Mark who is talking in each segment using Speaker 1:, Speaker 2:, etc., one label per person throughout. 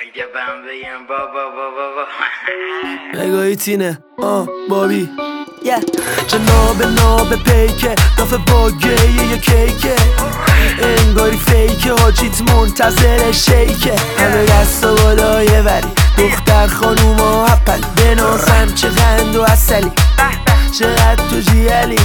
Speaker 1: اگه بهم بگم بابا
Speaker 2: نگاهیتینه بابی جناب ناب پیکه دافه باگه یه کیکه انگاری فیکه حاجیت منتظر شیکه همه دستا بالای وری دختر خانوما هپل بنازم چه غند و اصلی چقدر تو جیلی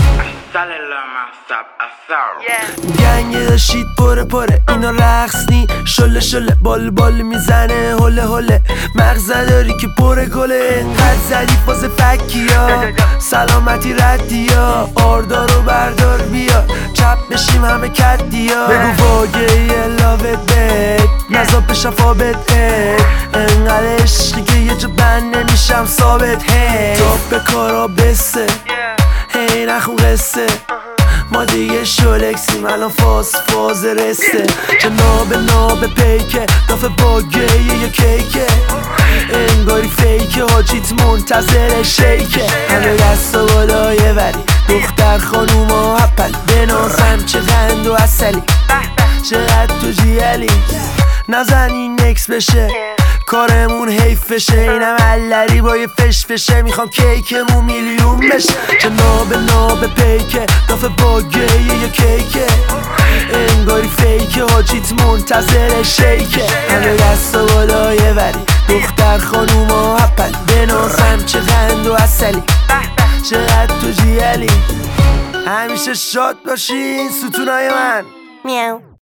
Speaker 2: گنگه داشتید پره اینا رقص نی شله بال میزنه هله مغزه داری که پره گله انقدر زدی فاز فکیا سلامتی ردیا آردارو بردار بیا چپ بشیم همه کدیا بگو واگه یه لاوت بید نزا به شفابت انقدر عشقی که یه جا بند نمیشم ثابت تاپ به کارا بسه هی نخون قصه ما دیگه شولکسیم الان فاز رسته جناب ناب پیکه دافه باگه یه کیکه انگاری فیکه حاجیت منتظر شیکه همه دستا بالای وری دختر خانوما هپل بنازم چه غند و اصلی چقدر تو جیلی نزن این نکس بشه کارمون حیف بشه اینم علری با یه فشه میخوام کیکمون میلیون بشه جناب ناب پیکه دافه باگه یه کیکه انگاری فیکه حاجیت منتظر شیکه همه دستا بالای وری دختر خانوما هپل بنازم چه غند و اصلی چقدر تو جیلی همیشه شاد باشین ستونای من
Speaker 3: میاو